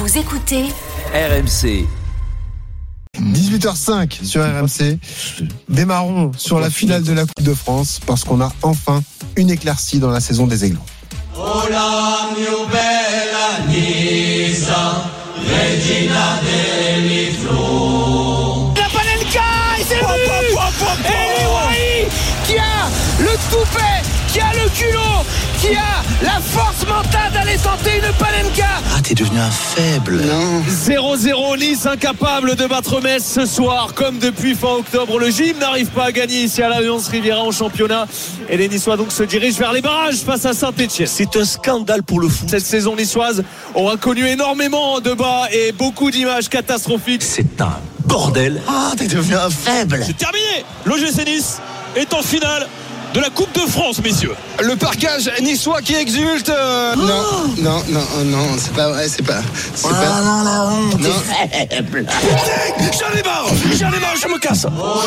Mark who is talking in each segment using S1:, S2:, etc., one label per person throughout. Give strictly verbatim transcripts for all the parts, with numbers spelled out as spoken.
S1: Vous écoutez
S2: R M C.
S3: dix-huit heures cinq sur R M C. Démarrons sur la finale de la Coupe de France parce qu'on a enfin une éclaircie dans la saison des Aiglons.
S4: Hola, mio bella Nisa, Regina degli Flo.
S5: La Panenka, et c'est le but. Et Louaï qui a le toupet, qui a le culot, qui a la force mentale d'aller tenter une Panenka.
S6: Ah, t'es devenu un faible.
S5: Non.
S7: zéro zéro, Nice incapable de battre Metz ce soir. Comme depuis fin octobre, le Gym n'arrive pas à gagner ici à l'Alliance Riviera en championnat. Et les Niçois donc se dirigent vers les barrages face à Saint-Etienne.
S6: C'est un scandale pour le foot.
S7: Cette saison niçoise aura connu énormément de bas et beaucoup d'images catastrophiques.
S6: C'est un bordel. Ah, t'es devenu un faible.
S8: C'est terminé. L'O G C Nice est en finale de la Coupe de France, messieurs.
S9: Le parquage niçois qui exulte. Euh...
S6: Oh
S9: non, non, non, non, c'est pas vrai, c'est pas. C'est
S6: oh
S9: pas.
S6: Non, la honte,
S9: non.
S6: t'es faible.
S8: J'en ai marre, j'en ai marre, je me casse.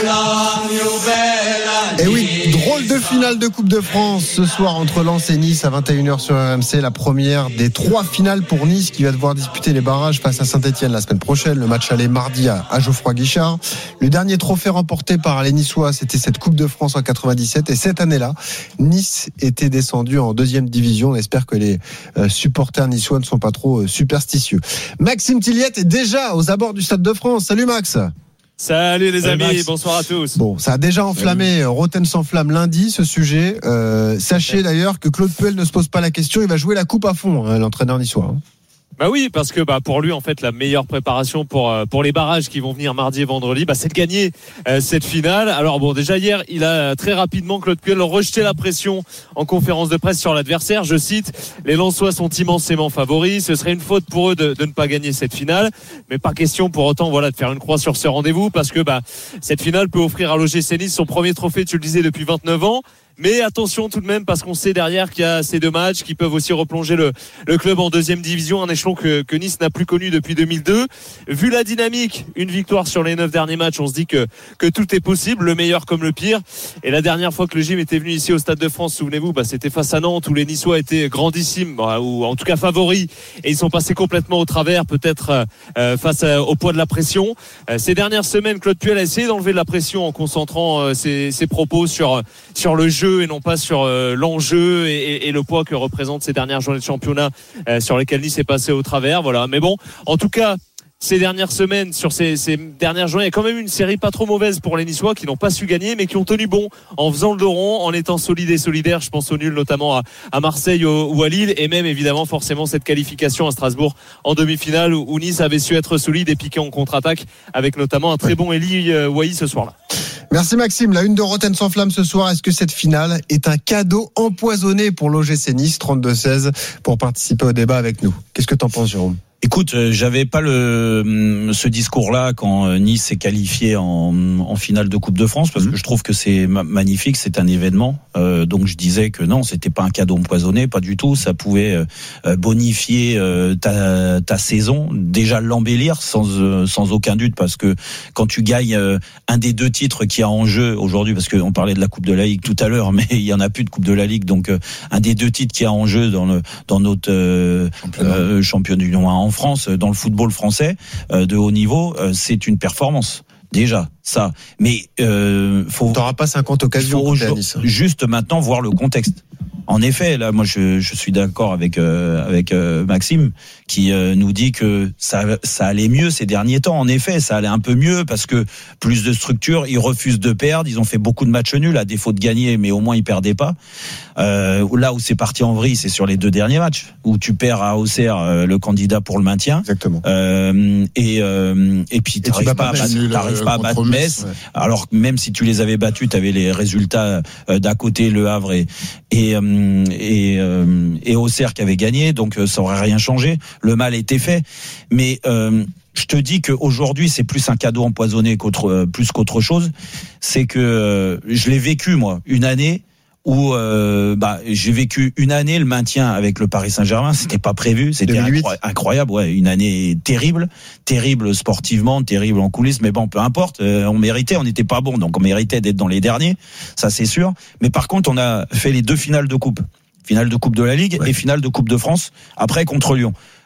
S3: Et oui, drôle de finale de Coupe de France ce soir entre Lens et Nice à vingt et une heures sur R M C. La première des trois finales pour Nice qui va devoir disputer les barrages face à Saint-Etienne la semaine prochaine. Le match allait mardi à, à Geoffroy-Guichard. Le dernier trophée remporté par les Niçois, c'était cette Coupe de France en quatre-vingt-dix-sept. Et cette année-là, Nice était descendu en deuxième division. On espère que les euh, supporters niçois ne sont pas trop euh, superstitieux. Maxime Tilliette est déjà aux abords du Stade de France. Salut Max.
S7: Salut les
S8: Salut
S7: amis,
S8: Max.
S7: bonsoir à tous.
S3: Bon, ça a déjà enflammé euh, Rotten sans flamme lundi ce sujet. Euh, sachez d'ailleurs que Claude Puel ne se pose pas la question. Il va jouer la coupe à fond, hein, l'entraîneur niçois. Hein.
S7: Bah oui, parce que bah pour lui en fait la meilleure préparation pour pour les barrages qui vont venir mardi et vendredi, bah c'est de gagner euh, cette finale. Alors bon, déjà hier, il a très rapidement Claude Puel rejeté la pression en conférence de presse sur l'adversaire. Je cite: les Lensois sont immensément favoris. Ce serait une faute pour eux de, de ne pas gagner cette finale, mais pas question pour autant voilà de faire une croix sur ce rendez-vous parce que bah cette finale peut offrir à l'O G C Nice son premier trophée, tu le disais, depuis vingt-neuf ans. Mais attention tout de même parce qu'on sait derrière qu'il y a ces deux matchs qui peuvent aussi replonger le, le club en deuxième division, un échelon que, que Nice n'a plus connu depuis deux mille deux. Vu la dynamique, une victoire sur les neuf derniers matchs, on se dit que, que tout est possible, le meilleur comme le pire. Et la dernière fois que le Gym était venu ici au Stade de France, souvenez-vous, bah, c'était face à Nantes où les Niçois étaient grandissimes, bah, ou en tout cas favoris, et ils sont passés complètement au travers, peut-être euh, face à, au poids de la pression. Euh, ces dernières semaines, Claude Puel a essayé d'enlever de la pression en concentrant euh, ses, ses propos sur, sur le jeu et non pas sur euh, l'enjeu et, et, et le poids que représentent ces dernières journées de championnat euh, sur lesquelles Nice est passé au travers. Voilà. Mais bon, en tout cas, ces dernières semaines, sur ces, ces dernières journées, il y a quand même une série pas trop mauvaise pour les Niçois qui n'ont pas su gagner, mais qui ont tenu bon en faisant le dos rond, en étant solides et solidaires. Je pense au nul notamment à, à Marseille ou, ou à Lille, et même évidemment forcément cette qualification à Strasbourg en demi-finale où, où Nice avait su être solide et piquer en contre-attaque avec notamment un très bon Eli euh, Wahi ce soir-là.
S3: Merci Maxime. La une de Rotten sans flamme ce soir. Est-ce que cette finale est un cadeau empoisonné pour l'O G C Nice? Trente-deux seize pour participer au débat avec nous. Qu'est-ce que t'en penses, Jérôme?
S10: Écoute, euh, j'avais pas le ce discours-là quand Nice s'est qualifié en, en finale de Coupe de France parce mmh. que je trouve que c'est ma- magnifique, c'est un événement. Euh, donc je disais que non, c'était pas un cadeau empoisonné, pas du tout. Ça pouvait euh, bonifier euh, ta, ta saison, déjà l'embellir sans euh, sans aucun doute parce que quand tu gagnes euh, un des deux titres qui a en jeu aujourd'hui, parce qu'on parlait de la Coupe de la Ligue tout à l'heure, mais il y en a plus de Coupe de la Ligue, donc euh, un des deux titres qui a en jeu dans le dans notre euh, euh, championnat du monde en France, dans le football français euh, de haut niveau, euh, c'est une performance. Déjà, ça. Mais euh, faut.
S3: T'auras pas cinquante occasions
S10: faut
S3: au Nice.
S10: Juste maintenant voir le contexte. En effet, là, moi, je, je suis d'accord avec euh, avec euh, Maxime qui euh, nous dit que ça ça allait mieux ces derniers temps. En effet, ça allait un peu mieux parce que plus de structure. Ils refusent de perdre. Ils ont fait beaucoup de matchs nuls à défaut de gagner, mais au moins ils perdaient pas. Euh, là où c'est parti en vrille, c'est sur les deux derniers matchs où tu perds à Auxerre, euh, le candidat pour le maintien.
S3: Exactement.
S10: Euh, et euh, et puis t'arrives pas, pas, à, t'arrives pas à battre Metz. Ouais. Alors que même si tu les avais battus, t'avais les résultats euh, d'à côté, Le Havre et et euh, et, euh, et Auxerre qui avait gagné, donc euh, ça aurait rien changé. Le mal était fait, mais euh, je te dis qu'aujourd'hui c'est plus un cadeau empoisonné qu'autre, euh, plus qu'autre chose. C'est que euh, je l'ai vécu moi une année où euh, bah j'ai vécu une année le maintien avec le Paris Saint-Germain, c'était pas prévu, c'était incroyable, incroyable, ouais, une année terrible, terrible sportivement, terrible en coulisses, mais bon, peu importe, euh, on méritait, on n'était pas bon, donc on méritait d'être dans les derniers, ça c'est sûr. Mais par contre, on a fait les deux finales de coupe, finale de Coupe de la Ligue ouais. et finale de Coupe de France après contre Lyon.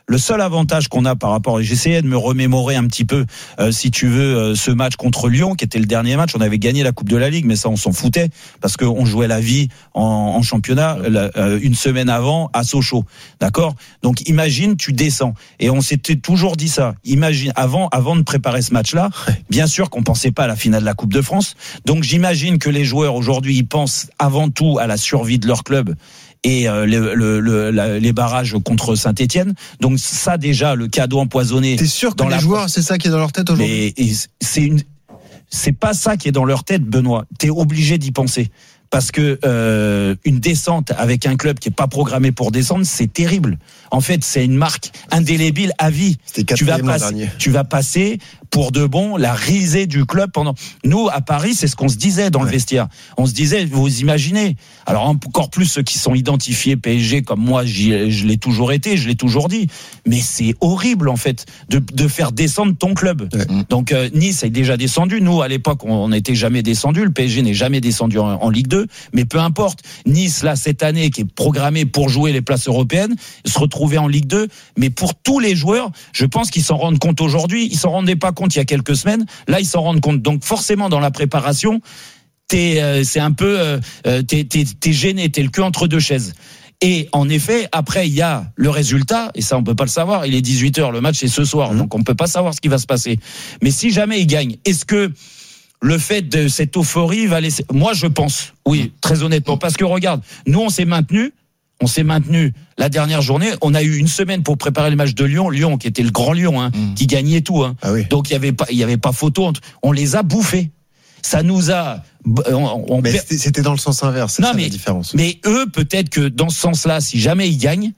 S10: le seul avantage qu'on a par rapport, et j'essayais de me remémorer un petit peu, euh, si tu veux, euh, ce match contre Lyon, qui était le dernier match, on avait gagné la Coupe de la Ligue, mais ça on s'en foutait, parce qu'on jouait la vie en, en championnat la, euh, une semaine avant à Sochaux, d'accord? Donc imagine, tu descends, et on s'était toujours dit ça, imagine, avant, avant de préparer ce match-là, bien sûr qu'on pensait pas à la finale de la Coupe de France, donc j'imagine que les joueurs aujourd'hui, ils pensent avant tout à la survie de leur club, et euh, le, le, le, la, les barrages contre Saint-Etienne. Donc ça déjà, le cadeau empoisonné.
S3: T'es sûr que
S10: dans
S3: les
S10: la...
S3: joueurs, c'est ça qui est dans leur tête aujourd'hui?
S10: Mais c'est une, c'est pas ça qui est dans leur tête, Benoît. T'es obligé d'y penser. Parce que euh, une descente avec un club qui est pas programmé pour descendre, c'est terrible. En fait, c'est une marque indélébile à vie. Tu vas passer, tu vas passer pour de bon la risée du club pendant. Nous à Paris, c'est ce qu'on se disait dans ouais. le vestiaire. On se disait, vous imaginez. Alors encore plus ceux qui sont identifiés P S G comme moi, j'y, je l'ai toujours été, je l'ai toujours dit. Mais c'est horrible en fait de, de faire descendre ton club. Ouais. Donc euh, Nice est déjà descendu. Nous à l'époque, on n'était jamais descendu. Le P S G n'est jamais descendu en, en Ligue deux. Mais peu importe. Nice là cette année qui est programmée pour jouer les places européennes, se retrouver en Ligue deux. Mais pour tous les joueurs, je pense qu'ils s'en rendent compte aujourd'hui. Ils s'en rendaient pas compte il y a quelques semaines. Là, ils s'en rendent compte. Donc forcément, dans la préparation, t'es, euh, c'est un peu, euh, t'es, t'es, t'es gêné, t'es le cul entre deux chaises. Et en effet, après, il y a le résultat, et ça, on peut pas le savoir. Il est dix-huit heures, le match est ce soir, mmh. donc on peut pas savoir ce qui va se passer. Mais si jamais il gagne, est-ce que le fait de cette euphorie va laisser... Moi, je pense, oui, très honnêtement, parce que regarde, nous, on s'est maintenu. On s'est maintenu la dernière journée. On a eu une semaine pour préparer le match de Lyon. Lyon, qui était le grand Lyon, hein, mmh. qui gagnait tout. Hein. Ah oui. Donc il y avait pas, il y avait pas photo. On les a bouffés. Ça nous a. On, on
S3: mais c'était, c'était dans le sens inverse. C'est non, ça
S10: mais,
S3: la différence.
S10: Mais eux, peut-être que dans ce sens-là, si jamais ils gagnent.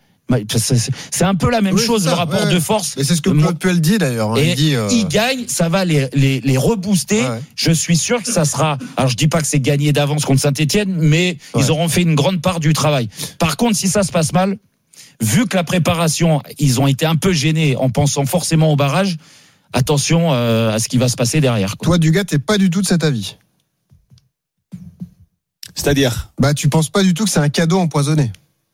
S10: C'est un peu la même oui, chose, ça, le rapport ouais, de force.
S3: Et c'est ce que Claude Puel dit d'ailleurs. Hein,
S10: et
S3: il dit, euh...
S10: ils gagnent, ça va les, les, les rebooster. Ouais. Je suis sûr que ça sera. Alors je dis pas que c'est gagné d'avance contre Saint-Etienne, mais ouais. ils auront fait une grande part du travail. Par contre, si ça se passe mal, vu que la préparation, ils ont été un peu gênés en pensant forcément au barrage, attention euh, à ce qui va se passer derrière. Quoi.
S3: Toi, Dugas, t'es pas du tout de cet avis.
S1: C'est-à-dire ?
S3: Bah, tu penses pas du tout que c'est un cadeau empoisonné.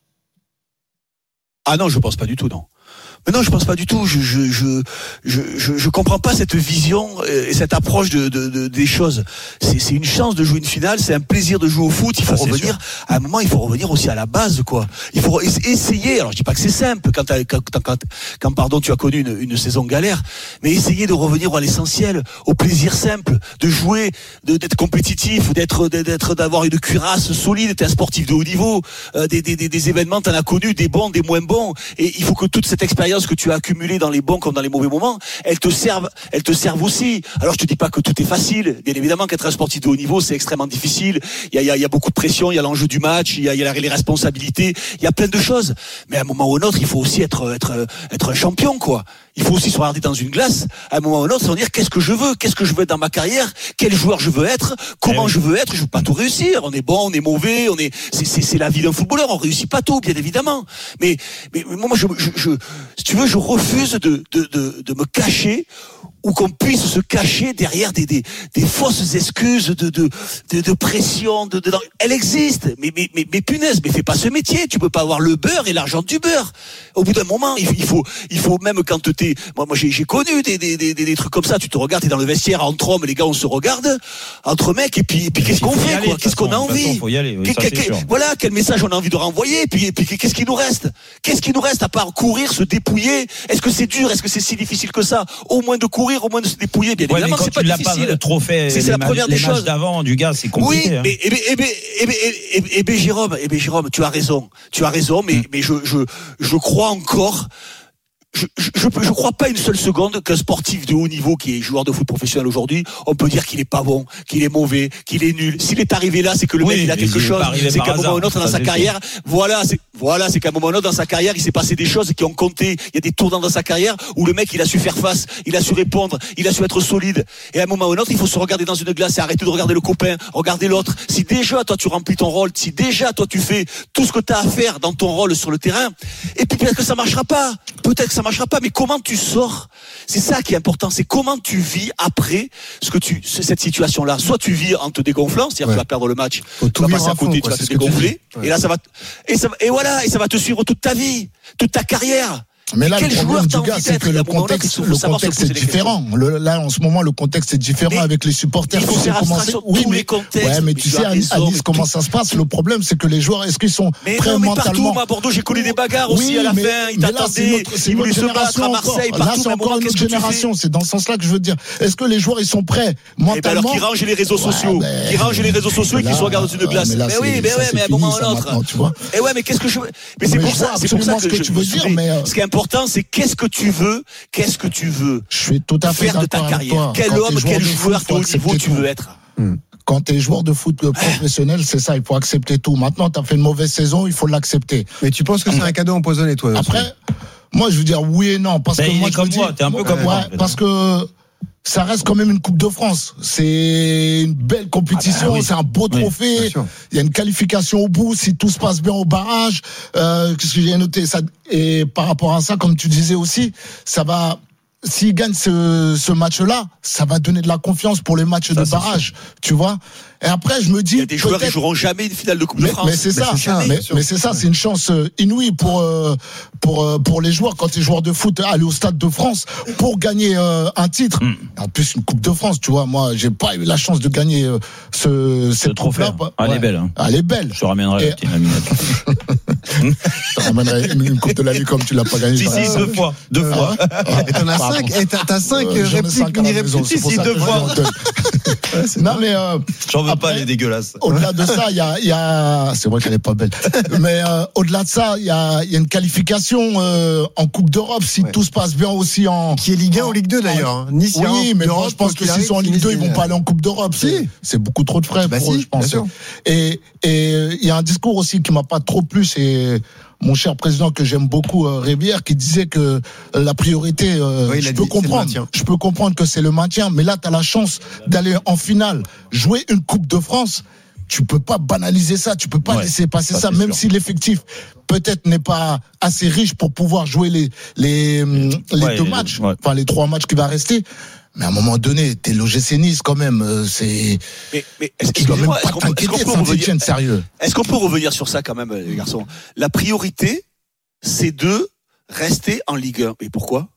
S1: Ah non, je pense pas du tout, non. Mais non, je pense pas du tout. Je je je je je, je comprends pas cette vision et cette approche de, de, de des choses. C'est c'est une chance de jouer une finale, c'est un plaisir de jouer au foot. Il faut ah, revenir sûr. À un moment, il faut revenir aussi à la base, quoi. Il faut essayer. Alors je dis pas que c'est simple quand quand quand, quand pardon tu as connu une, une saison galère, mais essayer de revenir à l'essentiel, au plaisir simple, de jouer, de, d'être compétitif, d'être d'être d'avoir une cuirasse solide. T'es un sportif de haut niveau. Euh, des, des des des événements, t'en as connu, des bons, des moins bons, et il faut que toute cette expérience que tu as accumulée dans les bons comme dans les mauvais moments, elle te serve, elle te serve aussi. Alors je te dis pas que tout est facile. Bien évidemment qu'être un sportif de haut niveau, c'est extrêmement difficile. Il y a, il y a, il y a beaucoup de pression, il y a l'enjeu du match, il y a, il y a les responsabilités, il y a plein de choses. Mais à un moment ou à un autre, il faut aussi être, être, être un champion, quoi. Il faut aussi se regarder dans une glace. À un moment ou à un autre, c'est dire qu'est-ce que je veux, qu'est-ce que je veux être dans ma carrière, quel joueur je veux être, comment eh je veux être. Je veux pas tout réussir. On est bon, on est mauvais, on est. C'est, c'est, c'est la vie d'un footballeur. On réussit pas tout, bien évidemment. Mais, mais moi, je, je, je, si tu veux, je refuse de, de, de, de me cacher ou qu'on puisse se cacher derrière des, des, des fausses excuses de, de, de, de pression. De, de, elle existe, mais, mais, mais, mais punaise, mais fais pas ce métier. Tu peux pas avoir le beurre et l'argent du beurre. Au bout d'un moment, il faut, il faut même quand t'es, moi, moi, j'ai, j'ai connu des, des, des, des trucs comme ça. Tu te regardes, t'es dans le vestiaire entre hommes, les gars, on se regarde entre mecs, et puis, et puis qu'est-ce qu'on fait, quoi? Qu'est-ce qu'on a envie?
S10: Faut y aller, oui,
S1: ça, c'est sûr. Voilà, quel message on a envie de renvoyer, et puis, et puis qu'est-ce qui nous reste? Qu'est-ce qui nous reste à part courir, se dépouiller? Est-ce que c'est dur? Est-ce que c'est si difficile que ça? Au moins de courir, au moins de se dépouiller, bien
S10: ouais,
S1: évidemment, c'est pas difficile.
S10: Pas trop fait, c'est, c'est la première des choses. D'avant, du gars, c'est compliqué.
S1: Oui,
S10: hein.
S1: mais, eh ben, eh ben, eh ben, eh ben, eh ben, Jérôme, eh ben, Jérôme, tu as raison. Tu as raison, mais, mm. mais je, je, je crois encore. Je, je, je, je crois pas une seule seconde qu'un sportif de haut niveau qui est joueur de foot professionnel aujourd'hui, on peut dire qu'il est pas bon, qu'il est mauvais, qu'il est nul. S'il est arrivé là, c'est que le oui, mec il a quelque chose. C'est qu'à un moment ou un autre dans sa carrière, voilà, c'est voilà, c'est qu'à un moment ou un autre dans sa carrière, il s'est passé des choses qui ont compté. Il y a des tournants dans sa carrière où le mec il a su faire face, il a su répondre, il a su être solide. Et à un moment ou un autre, il faut se regarder dans une glace et arrêter de regarder le copain, regarder l'autre. Si déjà toi tu remplis ton rôle, si déjà toi tu fais tout ce que tu as à faire dans ton rôle sur le terrain, et puis peut-être que ça marchera pas, peut-être que ça marchera pas, mais comment tu sors, c'est ça qui est important, c'est comment tu vis après ce que tu, cette situation-là. Soit tu vis en te dégonflant, c'est-à-dire ouais. tu vas perdre le match, Faut tu vas passer à côté, fond, tu vas te dégonfler, ouais. et là ça va, et ça, et voilà, et ça va te suivre toute ta vie, toute ta carrière.
S2: Mais là,
S1: quel
S2: le problème du gars, c'est que le contexte, le contexte est différent. Le, là, en ce moment, le contexte est différent mais avec les supporters.
S1: Il faut faire abstraction de oui, tous
S2: mais,
S1: les contextes.
S2: Ouais, mais tu sais, à Nice, comment ça se passe? Le problème, c'est que les joueurs, est-ce qu'ils sont
S1: mais
S2: prêts
S1: non, mais
S2: mentalement?
S1: Partout, moi, à Bordeaux, j'ai connu des bagarres
S2: oui,
S1: aussi à la
S2: mais,
S1: fin. Ils t'attendaient. Ils voulaient se battre à Marseille.
S2: Là, c'est encore une autre génération. C'est dans ce sens-là que je veux dire. Est-ce que les joueurs, ils sont prêts mentalement?
S1: Alors qu'ils rangent les réseaux sociaux. Qu'ils rangent les réseaux sociaux et qu'ils se regardent dans une glace. Mais oui, mais ouais, mais à un moment ou à un autre. Et ouais, mais qu'est-ce que je veux? Mais c'est pour ça, c'est pour ça que tu veux dire. Ce qui est important, c'est qu'est-ce que tu veux, qu'est-ce que tu veux
S2: je suis tout à fait
S1: faire de ta carrière. Quel homme, quel joueur de haut niveau tu veux être.
S2: Quand tu es joueur de foot professionnel, c'est ça, il faut accepter tout. Maintenant, tu as fait une mauvaise saison, il faut l'accepter.
S3: Mais tu penses que c'est un cadeau empoisonné, toi?
S2: Après, moi, je veux dire oui et non. Parce
S10: ben,
S2: que moi, je
S10: comme
S2: dis,
S10: moi, t'es un peu comme moi.
S2: Parce que ça reste quand même une Coupe de France. C'est une belle compétition, ah bah oui. C'est un beau trophée. Oui, il y a une qualification au bout, si tout se passe bien au barrage. Euh, qu'est-ce que j'ai noté ça? Et par rapport à ça, comme tu disais aussi, ça va... S'ils gagnent ce, ce match-là, ça va donner de la confiance pour les matchs ça, de barrage, sûr. Tu vois. Et après, je me dis,
S1: il y a des joueurs qui joueront jamais une finale de Coupe
S2: mais,
S1: de France.
S2: Mais c'est ça,
S1: ça
S2: mais, mais c'est ça, c'est une chance inouïe pour pour pour les joueurs quand ils joueurs de foot aller au Stade de France pour gagner un titre. Mm. En plus, une Coupe de France, tu vois. Moi, j'ai pas eu la chance de gagner ce cette troupe-là.
S10: Ah, elle est belle. Hein.
S2: Elle est belle.
S10: Je te ramènerai
S2: Et...
S10: la petite laminette.
S2: Je te ramènerai une Coupe de la Ligue comme tu l'as pas gagné.
S10: Si si, deux fois, deux
S2: euh,
S10: fois.
S3: Et t'en as cinq. Et t'as, t'as cinq euh, répliques, mini répliques.
S10: Si si, deux fois.
S2: Non mais euh,
S10: j'en veux pas, les dégueulasses.
S2: Au-delà de ça, il y a, il y a, c'est vrai qu'elle est pas belle. Mais euh, au-delà de ça, il y a, il y a une qualification euh, en Coupe d'Europe si ouais. tout se passe bien aussi en.
S3: Qui est Ligue un ou Ligue deux d'ailleurs.
S2: En, nice, oui, mais moi je pense que s'ils sont en Ligue deux, ils vont pas aller en Coupe d'Europe. Si. C'est, c'est beaucoup trop de frais
S3: bah
S2: pour
S3: si,
S2: eux, je pense. Et et il y a un discours aussi qui m'a pas trop plu, c'est mon cher président que j'aime beaucoup, euh, Rébière, qui disait que euh, la priorité, euh, oui, je peux comprendre, je peux comprendre que c'est le maintien, mais là, tu as la chance d'aller en finale, jouer une Coupe de France. Tu peux pas banaliser ça, tu peux pas ouais, laisser passer ça, ça même sûr. Si l'effectif peut-être n'est pas assez riche pour pouvoir jouer les les les ouais, deux les, matchs, ouais. enfin les trois matchs qui va rester. Mais à un moment donné, t'es l'O G C Nice quand même, c'est.
S1: Mais, mais est-ce
S2: qu'il doit même pas t'inquiéter, Saint-Étienne, sérieux.
S1: Est-ce qu'on peut revenir sur ça quand même, les garçons? La priorité, c'est de rester en Ligue un. Et pourquoi?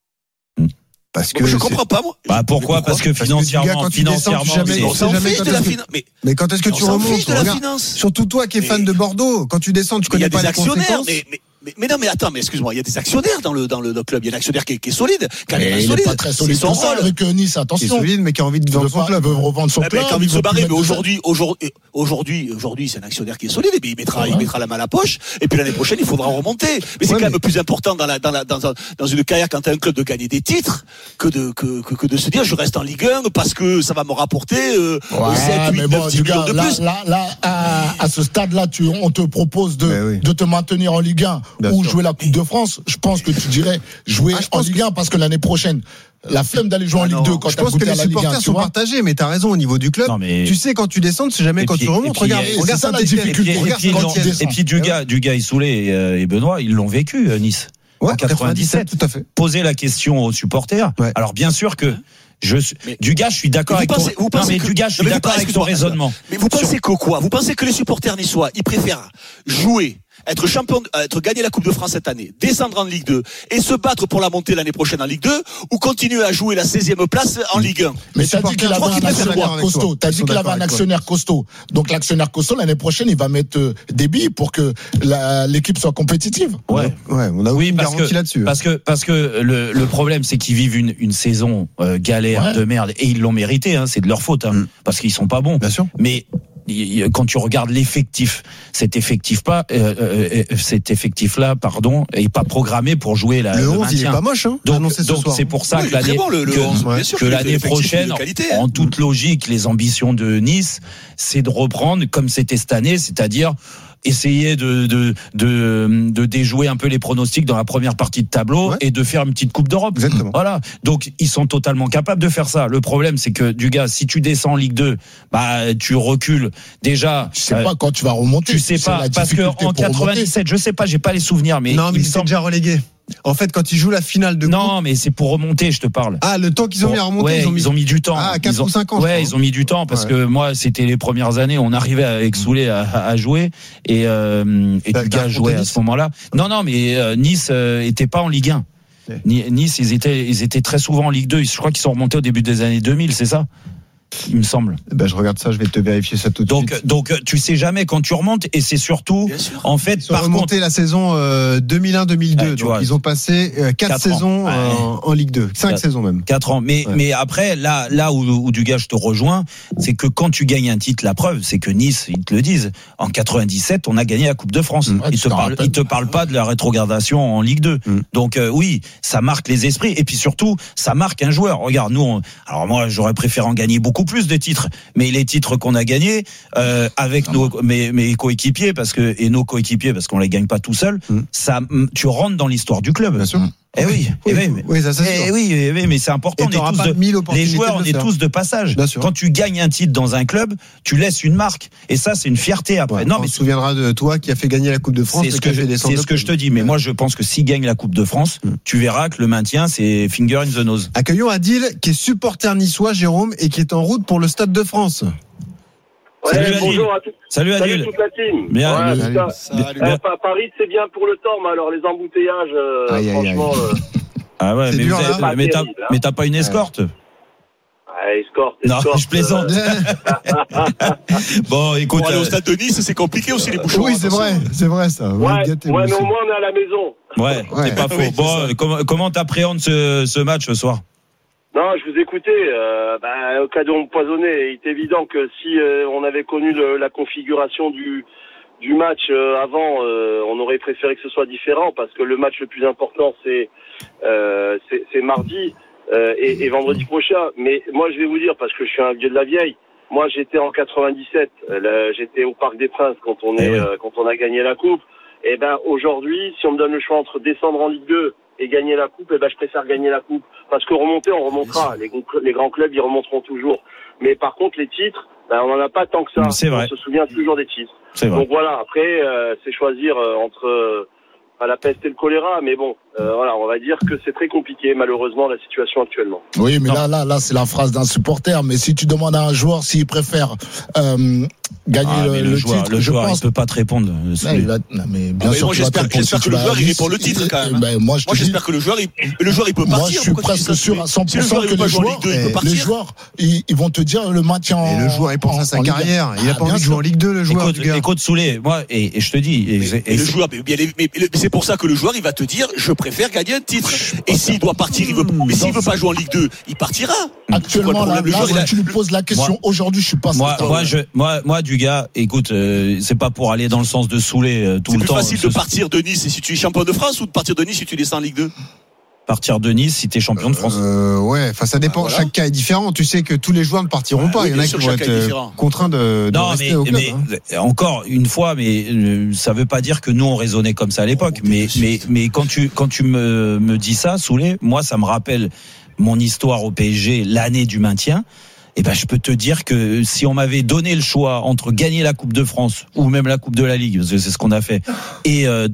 S3: Parce que
S1: je comprends pas, moi.
S10: Bah pourquoi? Parce que financièrement, financièrement,
S3: jamais, on s'en fiche de la finance. Mais, mais quand est-ce que tu remontes? Surtout toi qui es fan de Bordeaux, quand tu descends, tu connais pas les conséquences.
S1: Mais, mais, mais, mais non, mais attends, mais excuse-moi, il y a des actionnaires dans le dans le, dans le club. Il y a un actionnaire qui est, qui est solide, qui
S2: est
S1: solide.
S2: Pas très solide. Son rôle avec Nice, attention.
S3: Qui est solide, mais qui a envie de vendre son club,
S2: revendre son club.
S1: Qui a envie de se barrer. Mais aujourd'hui, aujourd'hui, aujourd'hui, aujourd'hui, c'est un actionnaire qui est solide. Et puis il mettra, il mettra la main à la poche. Et puis l'année prochaine, il faudra remonter. Mais c'est quand même plus important dans la dans la dans dans une carrière quand t'as un club de gagner des titres que de que que, que de se dire je reste en Ligue un parce que ça va me rapporter euh,
S2: ouais, sept, huit, neuf, dix millions de plus. Là, là, à, à ce stade-là, tu, on te propose de oui. de te maintenir en Ligue un Bien ou sûr. Jouer la Coupe de France. Je pense que tu dirais jouer ah, en Ligue un que... parce que l'année prochaine. La flemme d'aller jouer ah en Ligue deux quand
S3: je pense que les supporters sont partagés, mais t'as raison au niveau du club. Non, mais... Tu sais quand tu descends, c'est jamais et quand puis, tu remontes. Regarde,
S2: puis,
S3: regarde
S2: ça la difficulté.
S10: Et puis, et puis Dugas, Dugas, Issoulé et Benoît, ils l'ont vécu Nice.
S3: Ouais, en quatre-vingt-dix-sept, tout à fait.
S10: Poser la question aux supporters. Ouais. Alors bien sûr que je suis mais, Dugas, je suis d'accord avec
S1: pensez,
S10: ton vous pensez non, mais que, Dugas, je suis non, d'accord avec ton raisonnement.
S1: Mais vous pensez que quoi? Vous pensez que les supporters niçois, ils préfèrent jouer, être champion, être gagner la Coupe de France cette année, descendre en Ligue deux et se battre pour la montée l'année prochaine en Ligue deux ou continuer à jouer la seizième place en Ligue un?
S2: Mais t'as dit qu'il avait un actionnaire costaud. T'as dit qu'il avait un actionnaire costaud. Donc l'actionnaire costaud l'année prochaine, il va mettre des billes pour que la, l'équipe soit compétitive.
S10: Ouais,
S3: ouais, on a oui, une garantie
S10: que,
S3: là-dessus.
S10: Parce que parce que le, le problème c'est qu'ils vivent une, une saison euh, galère ouais. de merde et ils l'ont mérité. Hein, c'est de leur faute hein, mm. parce qu'ils sont pas bons.
S3: Bien sûr.
S10: Mais quand tu regardes l'effectif, cet effectif pas, euh, euh, cet effectif-là, pardon, est pas programmé pour jouer la.
S3: Le,
S10: le
S3: onze,
S10: maintien.
S3: il est pas moche. Hein,
S10: donc, donc c'est pour ça oui, que l'année,
S1: bon, le, le
S10: que,
S1: onze, ouais. sûr,
S10: que l'année prochaine,
S1: qualité,
S10: en toute logique, les ambitions de Nice, c'est de reprendre comme c'était cette année, c'est-à-dire essayer de, de, de, de déjouer un peu les pronostics dans la première partie de tableau ouais. et de faire une petite Coupe d'Europe.
S3: Exactement.
S10: Voilà. Donc, ils sont totalement capables de faire ça. Le problème, c'est que, Dugas, si tu descends en Ligue deux, bah, tu recules. Déjà.
S2: Je sais euh, pas quand tu vas remonter.
S10: Tu sais pas. Parce que, en quatre-vingt-dix-sept, je sais pas, j'ai pas les souvenirs, mais.
S3: Non, mais ils sont déjà relégués. En fait, quand ils jouent la finale de
S10: non, mais c'est pour remonter, je te parle.
S3: Ah, le temps qu'ils ont
S10: pour,
S3: mis à remonter,
S10: ouais,
S3: ils, ont mis...
S10: ils ont mis du temps.
S3: Ah, quatre
S10: ont,
S3: ou cinq ans.
S10: Ouais, ils ont mis du temps parce ouais. que moi, c'était les premières années, on arrivait avec Soulé à, à jouer et, euh, et Dugas jouait à ce moment-là. Non, non, mais euh, Nice euh, était pas en Ligue un. Okay. Nice, ils étaient, ils étaient très souvent en Ligue deux. Je crois qu'ils sont remontés au début des années deux mille, c'est ça? Il me semble.
S3: Ben, je regarde ça, je vais te vérifier ça tout de
S10: donc,
S3: suite.
S10: Donc, tu sais jamais quand tu remontes, et c'est surtout, en fait,
S3: ils ont par remonté contre... la saison euh, deux mille un deux mille deux. Ouais, donc, vois, ils ont passé euh, quatre saisons euh, ouais. en Ligue deux, cinq saisons même.
S10: Quatre ans. Mais, ouais. mais après, là, là où, où Dugas, je te rejoins, c'est que quand tu gagnes un titre, la preuve, c'est que Nice, ils te le disent, en quatre-vingt-dix-sept, on a gagné la Coupe de France. Mmh. Ils te parlent, ils te parlent pas de la rétrogradation en Ligue deux. Mmh. Donc euh, oui, ça marque les esprits, et puis surtout, ça marque un joueur. Regarde, nous, on... alors moi, j'aurais préféré en gagner beaucoup plus de titres. Mais les titres qu'on a gagnés euh, avec nos mes, mes coéquipiers parce que et nos coéquipiers parce qu'on les gagne pas tout seul, mmh. ça tu rentres dans l'histoire du club.
S3: Bien sûr.
S10: Eh oui,
S3: oui,
S10: eh oui,
S3: oui, oui, ça c'est
S10: eh
S3: sûr.
S10: oui, eh oui, mais c'est important. On est tous de, les joueurs, on est tous de passage. Quand tu gagnes un titre dans un club, tu laisses une marque, et ça, c'est une fierté après.
S3: Ouais,
S10: non,
S3: on
S10: mais
S3: se souviendra de toi qui a fait gagner la Coupe de France.
S10: C'est ce que, je, c'est ce que je te dis. Mais moi, je pense que s'il gagne la Coupe de France, mm. tu verras que le maintien, c'est finger in the nose.
S3: Accueillons Adil, qui est supporter niçois, Jérôme, et qui est en route pour le Stade de France.
S11: Ouais,
S10: Salut,
S11: bonjour à tous.
S10: Salut Adil.
S11: Salut toute la team.
S10: Bien.
S11: Ouais,
S10: salut.
S11: Salut. Euh, Paris, c'est bien pour le temps, mais alors les embouteillages, euh,
S3: aïe,
S11: franchement.
S3: Aïe, aïe.
S11: Euh,
S10: Ah ouais, mais,
S3: dur,
S10: vous avez,
S3: hein,
S10: mais, t'as, terrible, hein. mais t'as pas une escorte?
S11: Ouais, escorte, escorte.
S10: Non, je plaisante.
S11: Euh...
S10: bon, écoute.
S1: Pour aller au Stade de Nice, c'est compliqué aussi les bouchons.
S3: Oui, c'est vrai, c'est vrai ça.
S11: Ouais, ouais, mais au moins on est à la maison.
S10: Ouais, ouais. c'est pas faux. Oui, bon, comment, comment t'appréhendes ce, ce match ce soir?
S11: Non, je vous écoutais. Euh, bah, au cadeau empoisonné, il est évident que si euh, on avait connu le, la configuration du du match euh, avant, euh, on aurait préféré que ce soit différent parce que le match le plus important c'est euh, c'est, c'est mardi euh, et, et vendredi prochain. Mais moi je vais vous dire parce que je suis un vieux de la vieille. Moi j'étais en quatre-vingt-dix-sept, là, j'étais au Parc des Princes quand on est euh, quand on a gagné la coupe. Et ben aujourd'hui, si on me donne le choix entre descendre en Ligue deux et gagner la coupe, et ben je préfère gagner la coupe parce que remonter on remontera. Les, les grands clubs ils remonteront toujours. Mais par contre les titres, ben, on n'en a pas tant que ça.
S10: C'est vrai.
S11: On se souvient toujours des titres.
S10: C'est vrai.
S11: Donc voilà, après, euh, c'est choisir euh, entre euh, la peste et le choléra, mais bon, euh, voilà, on va dire que c'est très compliqué, malheureusement, la situation actuellement.
S2: Oui, mais
S11: non.
S2: là, là, là, c'est la phrase d'un supporter. Mais si tu demandes à un joueur s'il préfère euh, gagner
S10: ah,
S2: le,
S10: le,
S2: le
S10: joueur,
S2: titre,
S10: le
S2: je
S10: joueur,
S2: pense.
S10: il peut pas te répondre.
S2: Non, il va, non, mais bien
S1: ah,
S2: sûr,
S1: moi, j'espère, j'espère que le joueur il est pour le titre quand même.
S2: Ben, moi, je
S1: moi j'espère dis, que le joueur, il, le joueur, il peut partir.
S2: Moi, je suis presque sûr à cent pour cent que les joueurs, les joueurs, ils, ils vont te dire le maintien.
S3: Et le joueur, il pense à sa carrière. Il a pas envie de jouer en Ligue deux, le joueur.
S10: Écoute, Soulé, moi, et je te dis,
S1: et le joueur, mais c'est pour ça que le joueur, il va te dire, je préfère gagner un titre. Et s'il doit partir, il veut, mais s'il veut pas jouer en Ligue deux, il partira.
S2: Actuellement, là, là, tu lui poses la question. Aujourd'hui, je suis pas.
S10: Moi, moi, je, moi, moi, Dugas, écoute, euh, c'est pas pour aller dans le sens de Soulé euh, tout
S1: c'est
S10: le temps.
S1: C'est plus facile de partir de Nice si tu es champion de France ou de partir de Nice si tu descends en Ligue deux?
S10: Partir de Nice si t'es champion de France.
S3: Euh, ouais, enfin ça dépend. Ah, voilà. Chaque cas est différent. Tu sais que tous les joueurs ne partiront pas.
S1: Oui,
S3: il y en a qui vont être contraints de, de
S10: non,
S3: rester
S10: mais,
S3: au club.
S10: Mais
S3: hein.
S10: Encore une fois, mais euh, ça veut pas dire que nous on raisonnait comme ça à l'époque. Oh, mais mais mais quand tu quand tu me me dis ça, Soulé, moi ça me rappelle mon histoire au P S G, l'année du maintien. Eh ben, je peux te dire que si on m'avait donné le choix entre gagner la Coupe de France ou même la Coupe de la Ligue, parce que c'est ce qu'on a fait, et euh,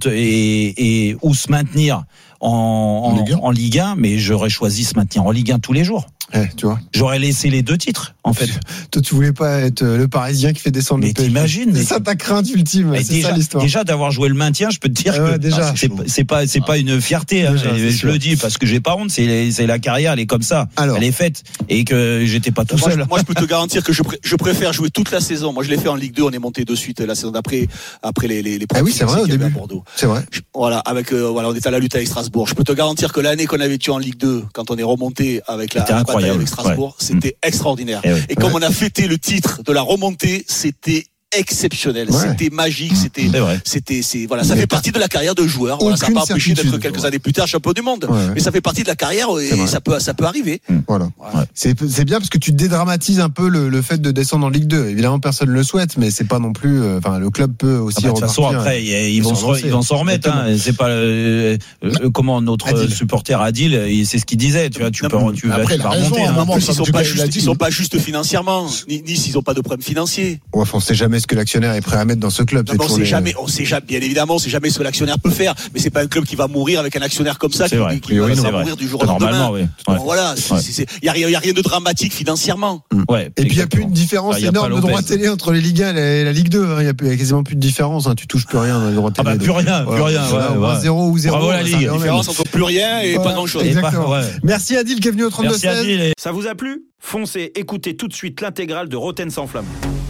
S10: et, et ou se maintenir en, en, Ligue en Ligue un, mais j'aurais choisi se maintenir en Ligue un tous les jours.
S3: Eh, tu vois.
S10: J'aurais laissé les deux titres, en fait.
S3: Toi, tu voulais pas être le Parisien qui fait descendre
S10: mais
S3: le P S G.
S10: T'imagines.
S3: C'est ça ta crainte ultime. C'est
S10: déjà,
S3: ça l'histoire.
S10: Déjà d'avoir joué le maintien, je peux te dire ah ouais, que
S3: déjà,
S10: c'est, c'est pas, c'est pas une fierté. Hein, déjà, je sûr. le dis parce que j'ai pas honte. C'est, c'est la carrière, elle est comme ça. Alors. Elle est faite et que j'étais pas tout
S1: moi,
S10: seul.
S1: Je, moi, je peux te garantir que je, pr- je préfère jouer toute la saison. Moi, je l'ai fait en Ligue deux. On est monté de suite la saison d'après, après les les. les
S3: ah oui, c'est vrai au début. À Bordeaux. C'est vrai.
S1: Je, voilà, avec euh, voilà, on était à la lutte avec Strasbourg. Je peux te garantir que l'année qu'on avait tué en Ligue deux, quand on est remonté avec la, la bataille avec Strasbourg. Ouais. C'était extraordinaire. Et, oui. et comme ouais. on a fêté le titre de la remontée, c'était exceptionnel, ouais. c'était magique, c'était, c'était, c'est voilà, ça mais fait partie de la carrière de joueur. Voilà, ça n'a pas empêché d'être quelques ouais. années plus tard champion du monde, ouais. mais ça fait partie de la carrière et ça peut, ça peut arriver.
S3: Voilà. Ouais. C'est, c'est bien parce que tu dédramatises un peu le, le fait de descendre en Ligue deux. Évidemment, personne ne le souhaite, mais c'est pas non plus. Enfin, euh, le club peut aussi.
S10: Ah bah, de toute façon, après, ils, ils vont se, ils vont s'en remettre. Hein. C'est pas euh, euh, comment notre Adil. supporter Adil, c'est ce qu'il disait. Tu vois, tu peux, tu vas remonter.
S1: Ils sont pas juste, ils sont pas juste financièrement. Nice, ils ont pas de problème financier.
S3: Ouais, on sait jamais ce que l'actionnaire est prêt à mettre dans ce club.
S1: Non, on sait les... jamais, on sait jamais, bien évidemment, on sait jamais ce que l'actionnaire peut faire, mais c'est pas un club qui va mourir avec un actionnaire comme ça,
S10: c'est
S1: qui,
S10: vrai.
S1: qui oui, va,
S10: va
S1: mourir du jour au lendemain.
S10: Normalement, oui.
S1: Ouais. Bon, voilà, il y a, y a rien de dramatique financièrement.
S10: Ouais.
S3: Et puis il y a plus de différence enfin, énorme de droits télé entre les Ligue un et la Ligue deux. Il hein. y, y a quasiment plus de différence. Hein. Tu touches plus rien dans les droits télé.
S10: Ah bah plus rien, plus rien.
S3: Ouais, zéro ou zéro.
S10: Bravo la Ligue.
S1: La différence entre plus rien et pas grand chose.
S3: Merci Adil qui est venu au trente-deux seize.
S12: Ça vous a plu ? Foncez, écoutez tout de suite l'intégrale de Roten sans flamme.